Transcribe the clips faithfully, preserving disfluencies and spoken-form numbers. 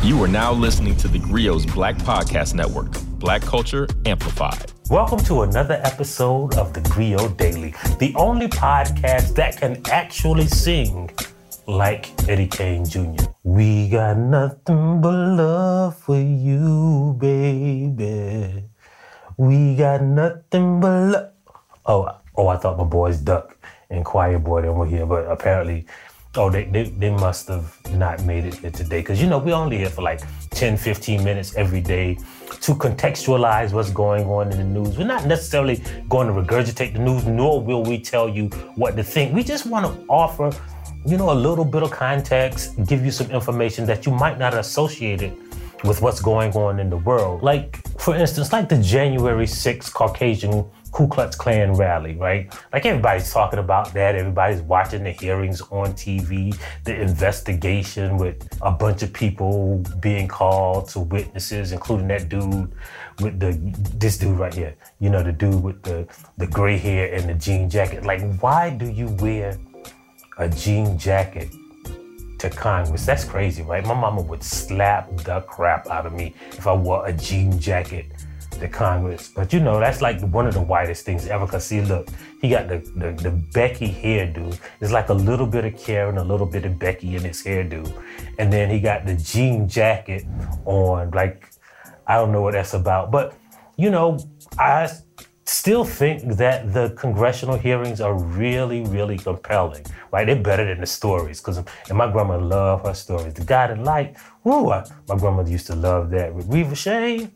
You are now listening to the Grio's Black Podcast Network, Black Culture Amplified. Welcome to another episode of the Grio Daily, the only podcast that can actually sing like Eddie Kane Junior We got nothing but love for you, baby. We got nothing but love. Oh, oh, I thought my boys Duck and Choir Boy they were here, but apparently, oh, they, they, they must have not made it here today. Because, you know, we're only here for like ten, fifteen minutes every day to contextualize what's going on in the news. We're not necessarily going to regurgitate the news, nor will we tell you what to think. We just want to offer, you know, a little bit of context, give you some information that you might not associate it with what's going on in the world. Like, for instance, like the January sixth Caucasian Ku Klux Klan rally, right? Like everybody's talking about that. Everybody's watching the hearings on T V, the investigation with a bunch of people being called to witnesses, including that dude with the, this dude right here. You know, the dude with the, the gray hair and the jean jacket. Like, why do you wear a jean jacket to Congress? That's crazy, right? My mama would slap the crap out of me if I wore a jean jacket to Congress. But you know, that's like one of the whitest things ever. Cause see, look, he got the, the, the Becky hairdo. It's like a little bit of Karen, a little bit of Becky in his hairdo. And then he got the jean jacket on. Like, I don't know what that's about. But, you know, I still think that the congressional hearings are really, really compelling, right? They're better than the stories. Cause, and my grandma loved her stories. The Guiding Light, woo, I, my grandmother used to love that. With Reva Shane,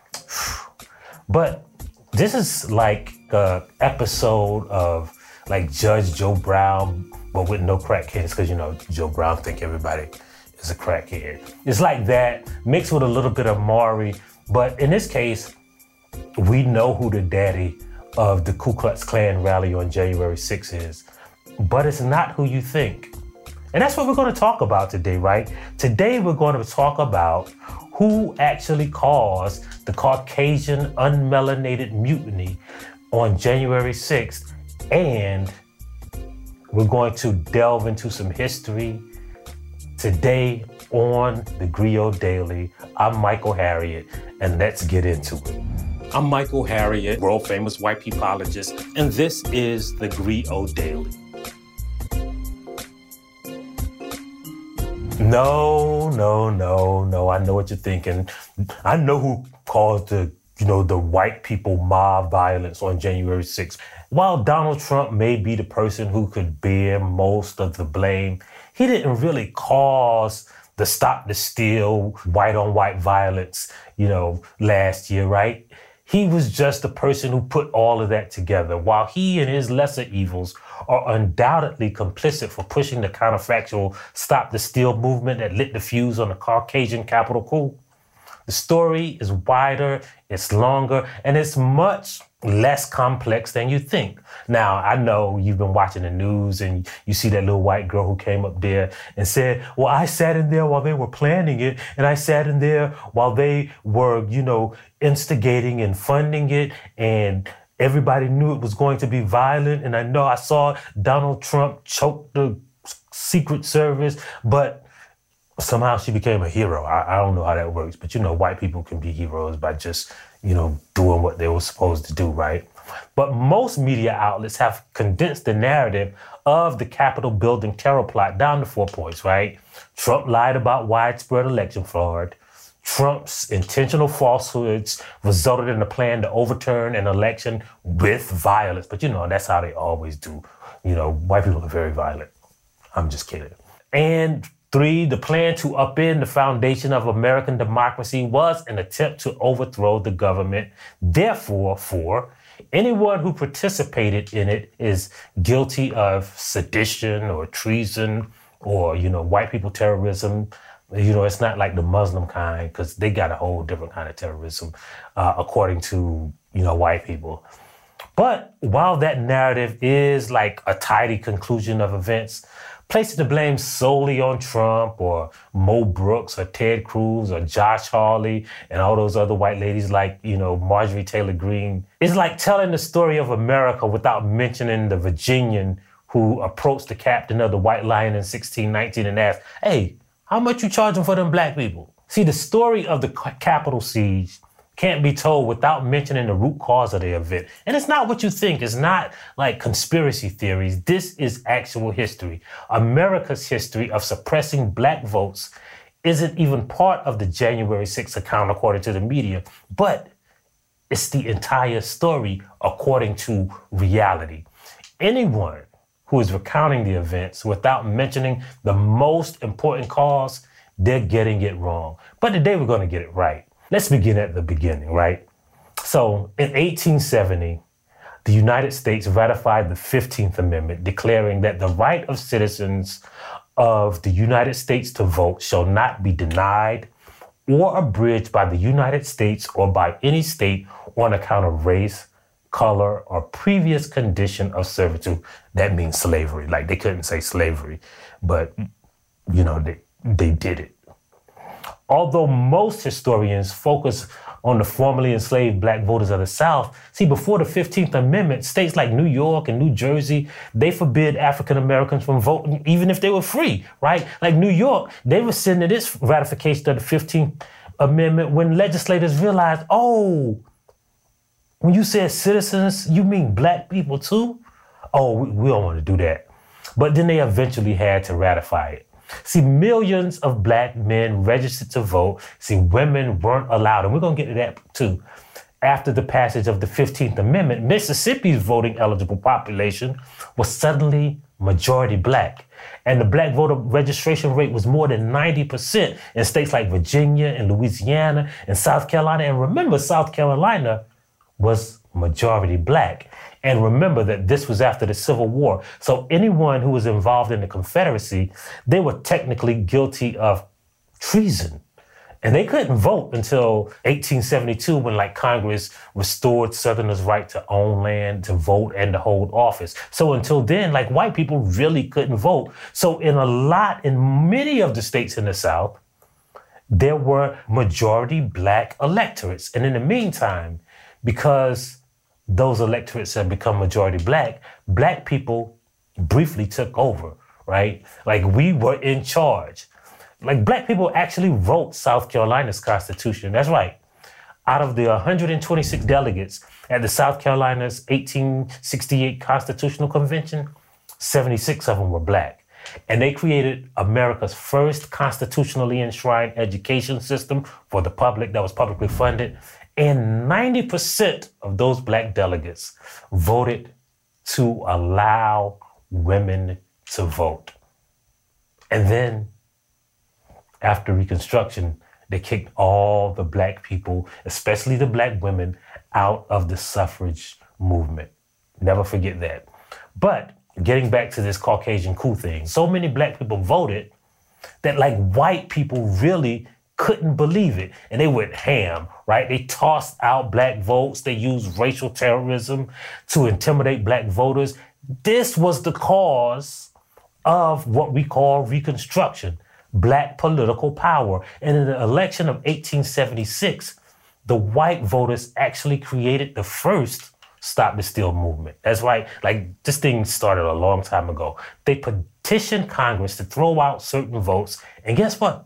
but this is like an episode of like Judge Joe Brown, but with no crackheads, because you know Joe Brown think everybody is a crackhead. It's like that mixed with a little bit of Maury, but in this case, we know who the daddy of the Ku Klux Klan rally on January sixth is, but it's not who you think. And that's what we're going to talk about today, right? Today we're going to talk about who actually caused the Caucasian unmelanated mutiny on January sixth. And we're going to delve into some history today on the Grio Daily. I'm Michael Harriot, and let's get into it. I'm Michael Harriot, world famous white peopleologist, and this is the Grio Daily. No, no, no, no. I know what you're thinking. I know who caused the, you know, the white people mob violence on January sixth. While Donald Trump may be the person who could bear most of the blame, he didn't really cause the Stop the Steal white on white violence, you know, last year, right? He was just the person who put all of that together. While he and his lesser evils are undoubtedly complicit for pushing the counterfactual Stop the Steal movement that lit the fuse on the Caucasian Capitol coup, the story is wider, it's longer, and it's much less complex than you think. Now, I know you've been watching the news and you see that little white girl who came up there and said, well, I sat in there while they were planning it, and I sat in there while they were, you know, instigating and funding it, and everybody knew it was going to be violent. And I know I saw Donald Trump choke the Secret Service, but somehow she became a hero. I, I don't know how that works, but you know, white people can be heroes by just, you know, doing what they were supposed to do, right? But most media outlets have condensed the narrative of the Capitol building terror plot down to four points, right? Trump lied about widespread election fraud. Trump's intentional falsehoods resulted in a plan to overturn an election with violence. But you know, that's how they always do. You know, white people are very violent. I'm just kidding. And three, the plan to upend the foundation of American democracy was an attempt to overthrow the government. Therefore, four, anyone who participated in it is guilty of sedition or treason or, you know, white people terrorism. You know, it's not like the Muslim kind, because they got a whole different kind of terrorism, uh, according to, you know, white people. But while that narrative is like a tidy conclusion of events, placing the blame solely on Trump or Mo Brooks or Ted Cruz or Josh Hawley and all those other white ladies like, you know, Marjorie Taylor Greene, is like telling the story of America without mentioning the Virginian who approached the captain of the White Lion in sixteen nineteen and asked, hey, how much you charging for them black people? See, the story of the Capitol siege can't be told without mentioning the root cause of the event. And it's not what you think. It's not like conspiracy theories. This is actual history. America's history of suppressing black votes isn't even part of the January sixth account, according to the media, but it's the entire story according to reality. Anyone who is recounting the events without mentioning the most important cause, they're getting it wrong. But today we're going to get it right. Let's begin at the beginning, right? So in eighteen seventy, the United States ratified the fifteenth Amendment, declaring that the right of citizens of the United States to vote shall not be denied or abridged by the United States or by any state on account of race, color, or previous condition of servitude. That means slavery. Like, they couldn't say slavery, but, you know, they, they did it. Although most historians focus on the formerly enslaved black voters of the South, see, before the fifteenth Amendment, states like New York and New Jersey, they forbid African Americans from voting even if they were free, right? Like New York, they rescinded its ratification of the fifteenth Amendment when legislators realized, oh, when you said citizens, you mean black people too? Oh, we, we don't want to do that. But then they eventually had to ratify it. See, millions of black men registered to vote. See, women weren't allowed, and we're going to get to that too. After the passage of the fifteenth Amendment, Mississippi's voting eligible population was suddenly majority black. And the black voter registration rate was more than ninety percent in states like Virginia and Louisiana and South Carolina. And remember, South Carolina was majority black. And remember that this was after the Civil War. So anyone who was involved in the Confederacy, they were technically guilty of treason. And they couldn't vote until eighteen seventy-two, when like Congress restored Southerners' right to own land, to vote, and to hold office. So until then, like, white people really couldn't vote. So in a lot, in many of the states in the South, there were majority black electorates. And in the meantime, because those electorates have become majority black, black people briefly took over, right? Like, we were in charge. Like, black people actually wrote South Carolina's Constitution. That's right. Out of the one hundred twenty-six delegates at the South Carolina's eighteen sixty-eight Constitutional Convention, seventy-six of them were black. And they created America's first constitutionally enshrined education system for the public that was publicly funded. And ninety percent of those black delegates voted to allow women to vote. And then after Reconstruction, they kicked all the black people, especially the black women, out of the suffrage movement. Never forget that. But getting back to this Caucasian coup thing, so many black people voted that like white people really couldn't believe it. And they went ham, right? They tossed out black votes. They used racial terrorism to intimidate black voters. This was the cause of what we call Reconstruction, black political power. And in the election of eighteen seventy-six, the white voters actually created the first Stop the Steal movement. That's right. Like, this thing started a long time ago. They petitioned Congress to throw out certain votes. And guess what?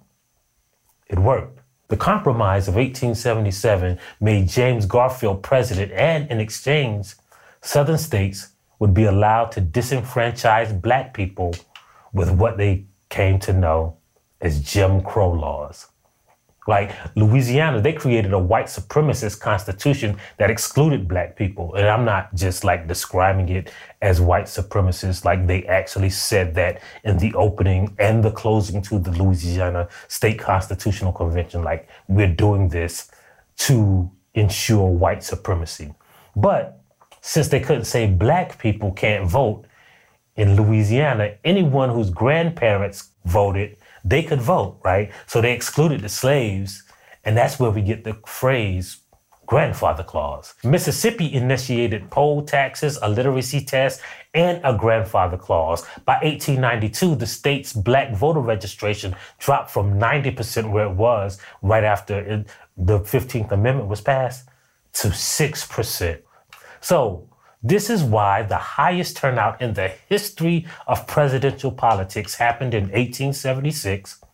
It worked. The Compromise of eighteen seventy-seven made James Garfield president, and in exchange, Southern states would be allowed to disenfranchise black people with what they came to know as Jim Crow laws. Like Louisiana, they created a white supremacist constitution that excluded black people. And I'm not just like describing it as white supremacists, like they actually said that in the opening and the closing to the Louisiana State Constitutional Convention. Like, we're doing this to ensure white supremacy. But since they couldn't say black people can't vote in Louisiana, anyone whose grandparents voted, they could vote, right? So they excluded the slaves, and that's where we get the phrase grandfather clause. Mississippi initiated poll taxes, a literacy test, and a grandfather clause. By eighteen ninety-two, the state's black voter registration dropped from ninety percent where it was right after it, the fifteenth Amendment was passed to six percent. So this is why the highest turnout in the history of presidential politics happened in eighteen seventy-six,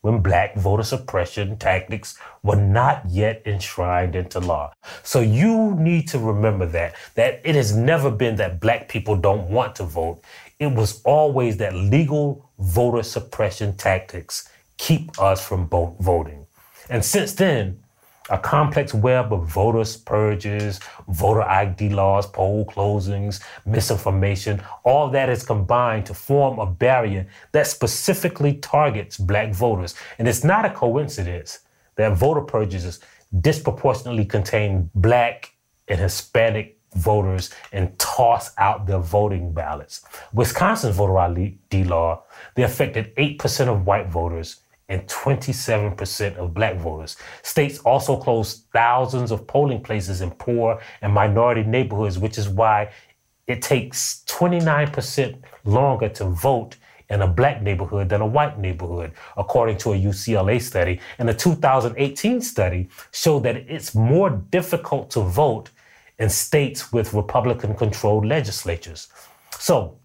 when black voter suppression tactics were not yet enshrined into law. So you need to remember that, that it has never been that black people don't want to vote. It was always that legal voter suppression tactics keep us from bo- voting. And since then, a complex web of voters purges, voter I D laws, poll closings, misinformation, all that is combined to form a barrier that specifically targets black voters. And it's not a coincidence that voter purges disproportionately contain black and Hispanic voters and toss out their voting ballots. Wisconsin's voter I D law, they affected eight percent of white voters and twenty-seven percent of black voters. States also closed thousands of polling places in poor and minority neighborhoods, which is why it takes twenty-nine percent longer to vote in a black neighborhood than a white neighborhood, according to a U C L A study. And a two thousand eighteen study showed that it's more difficult to vote in states with Republican-controlled legislatures. So,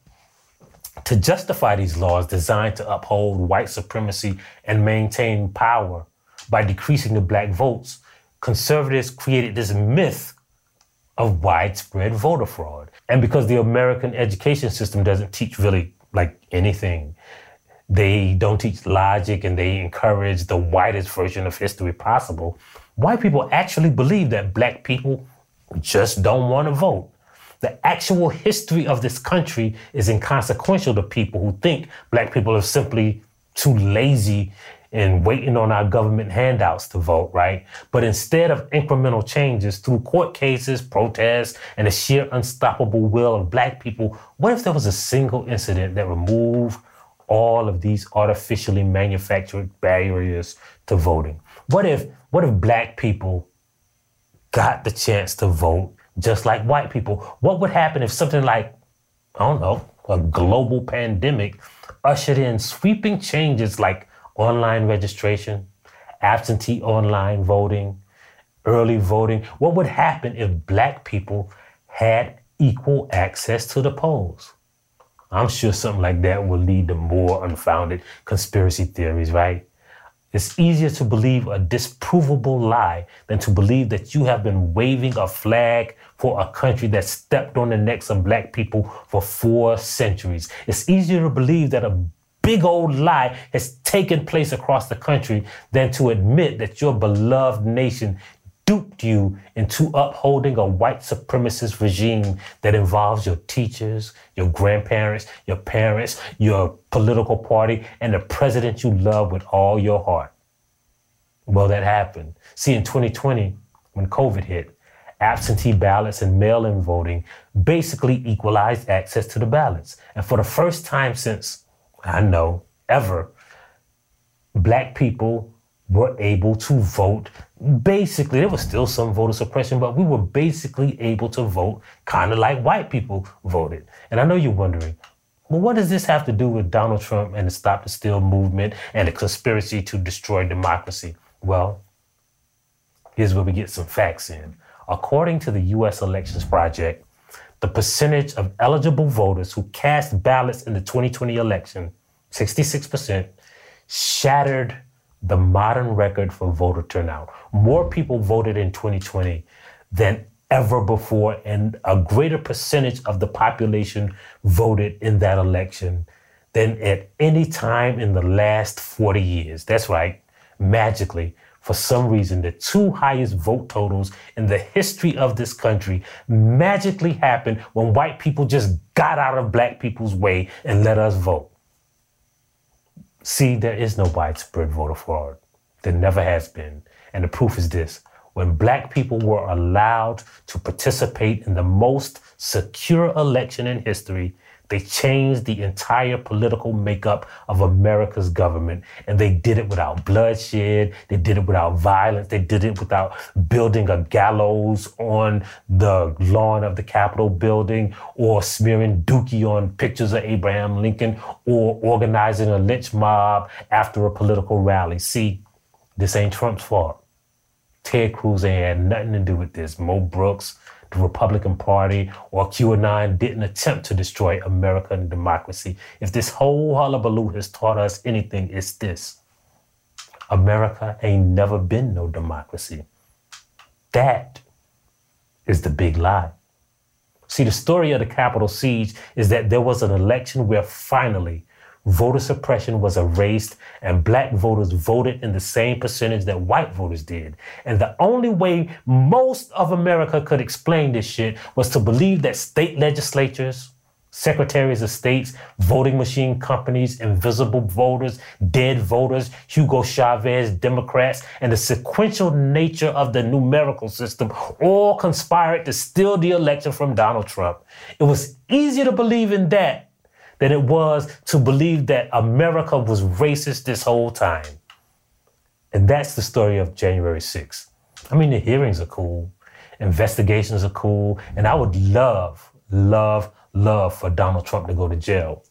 to justify these laws designed to uphold white supremacy and maintain power by decreasing the black votes, conservatives created this myth of widespread voter fraud. And because the American education system doesn't teach really like anything, they don't teach logic and they encourage the whitest version of history possible, white people actually believe that black people just don't want to vote. The actual history of this country is inconsequential to people who think black people are simply too lazy and waiting on our government handouts to vote, right? But instead of incremental changes through court cases, protests, and the sheer unstoppable will of black people, what if there was a single incident that removed all of these artificially manufactured barriers to voting? What if, what if black people got the chance to vote just like white people? What would happen if something like, I don't know, a global pandemic ushered in sweeping changes like online registration, absentee online voting, early voting? What would happen if black people had equal access to the polls? I'm sure something like that will lead to more unfounded conspiracy theories, right? It's easier to believe a disprovable lie than to believe that you have been waving a flag for a country that stepped on the necks of black people for four centuries. It's easier to believe that a big old lie has taken place across the country than to admit that your beloved nation duped you into upholding a white supremacist regime that involves your teachers, your grandparents, your parents, your political party, and the president you love with all your heart. Well, that happened. See, in twenty twenty, when COVID hit, absentee ballots and mail-in voting basically equalized access to the ballots. And for the first time since, I know, ever, black people were able to vote. Basically, there was still some voter suppression, but we were basically able to vote kind of like white people voted. And I know you're wondering, well, what does this have to do with Donald Trump and the Stop the Steal movement and the conspiracy to destroy democracy? Well, here's where we get some facts in. According to the U S Elections Project, the percentage of eligible voters who cast ballots in the twenty twenty election, sixty-six percent, shattered the modern record for voter turnout. More people voted in twenty twenty than ever before, and a greater percentage of the population voted in that election than at any time in the last forty years. That's right, magically, for some reason, the two highest vote totals in the history of this country magically happened when white people just got out of black people's way and let us vote. See, there is no widespread voter fraud. There never has been. And the proof is this. When black people were allowed to participate in the most secure election in history, they changed the entire political makeup of America's government. And they did it without bloodshed. They did it without violence. They did it without building a gallows on the lawn of the Capitol building or smearing dookie on pictures of Abraham Lincoln or organizing a lynch mob after a political rally. See, this ain't Trump's fault. Ted Cruz ain't had nothing to do with this. Mo Brooks, the Republican Party, or QAnon didn't attempt to destroy American democracy. If this whole hullabaloo has taught us anything, it's this. America ain't never been no democracy. That is the big lie. See, the story of the Capitol siege is that there was an election where finally voter suppression was erased and black voters voted in the same percentage that white voters did. And the only way most of America could explain this shit was to believe that state legislatures, secretaries of states, voting machine companies, invisible voters, dead voters, Hugo Chavez, Democrats, and the sequential nature of the numerical system all conspired to steal the election from Donald Trump. It was easier to believe in that than it was to believe that America was racist this whole time. And that's the story of January sixth. I mean, the hearings are cool, investigations are cool, and I would love, love, love for Donald Trump to go to jail.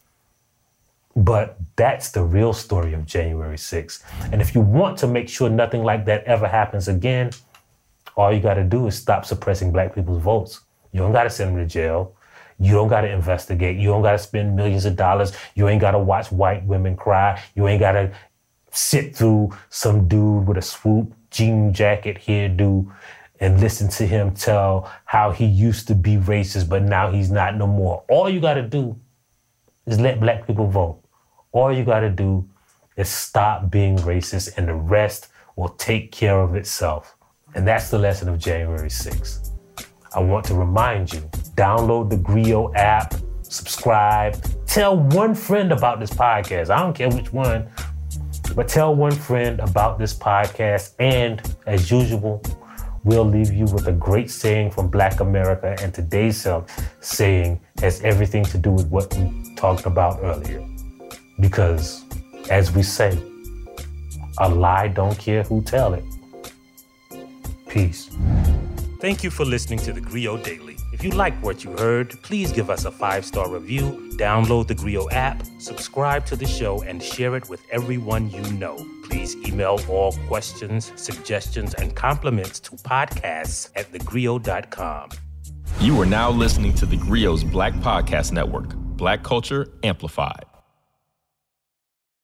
But that's the real story of January sixth. And if you want to make sure nothing like that ever happens again, all you got to do is stop suppressing black people's votes. You don't got to send them to jail. You don't got to investigate. You don't got to spend millions of dollars. You ain't got to watch white women cry. You ain't got to sit through some dude with a swoop jean jacket hairdo and listen to him tell how he used to be racist, but now he's not no more. All you got to do is let black people vote. All you got to do is stop being racist, and the rest will take care of itself. And that's the lesson of January sixth. I want to remind you, download the Grio app, subscribe, tell one friend about this podcast. I don't care which one, but tell one friend about this podcast. And as usual, we'll leave you with a great saying from Black America, and today's saying has everything to do with what we talked about earlier. Because, as we say, a lie don't care who tell it. Peace. Thank you for listening to the Grio Daily. If you liked what you heard, please give us a five-star review, download the Grio app, subscribe to the show, and share it with everyone you know. Please email all questions, suggestions, and compliments to podcasts at the grio dot com. You are now listening to the Grio's Black Podcast Network, Black Culture Amplified.